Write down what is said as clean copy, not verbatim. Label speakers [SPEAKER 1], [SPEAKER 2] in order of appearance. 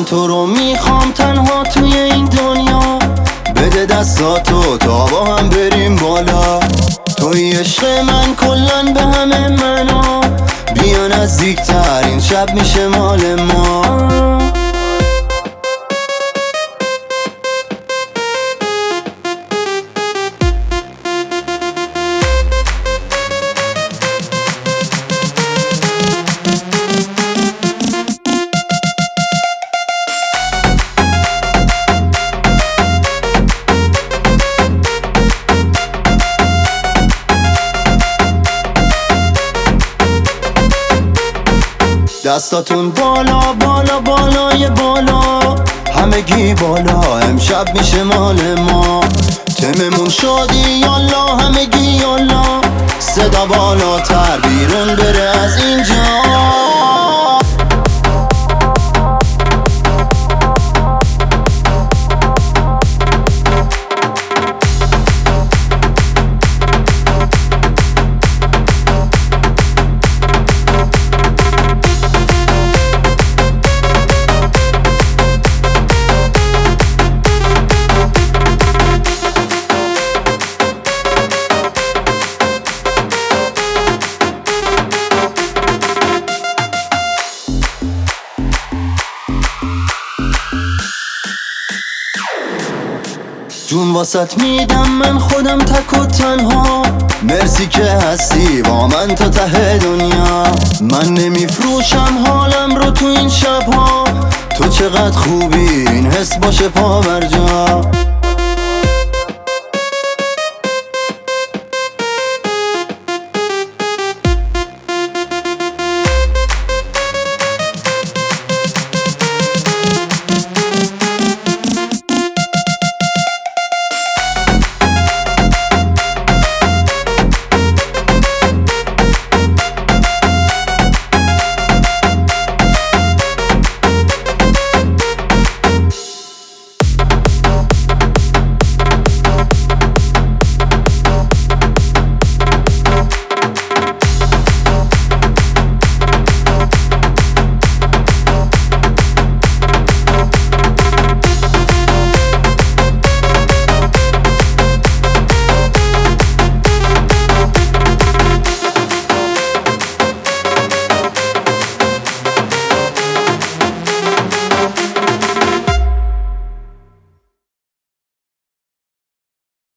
[SPEAKER 1] تو رو میخوام تنها توی این دنیا، بده دستاتو تا با هم بریم بالا. توی عشق من کلن به همه منا، بیا نزدیکتر این شب میشه مال ما. دستاتون بالا بالا بالای بالا، همگی بالا، امشب میشه مال ما. تممون شادی یالا همگی یالا، صدا بالاتر بیرون بره از اینجا. جون واسط میدم من خودم تک و تنها، مرسی که هستی با من تا ته دنیا. من نمیفروشم حالم رو تو این شبها، تو چقدر خوبی این حس باشه پا بر جا.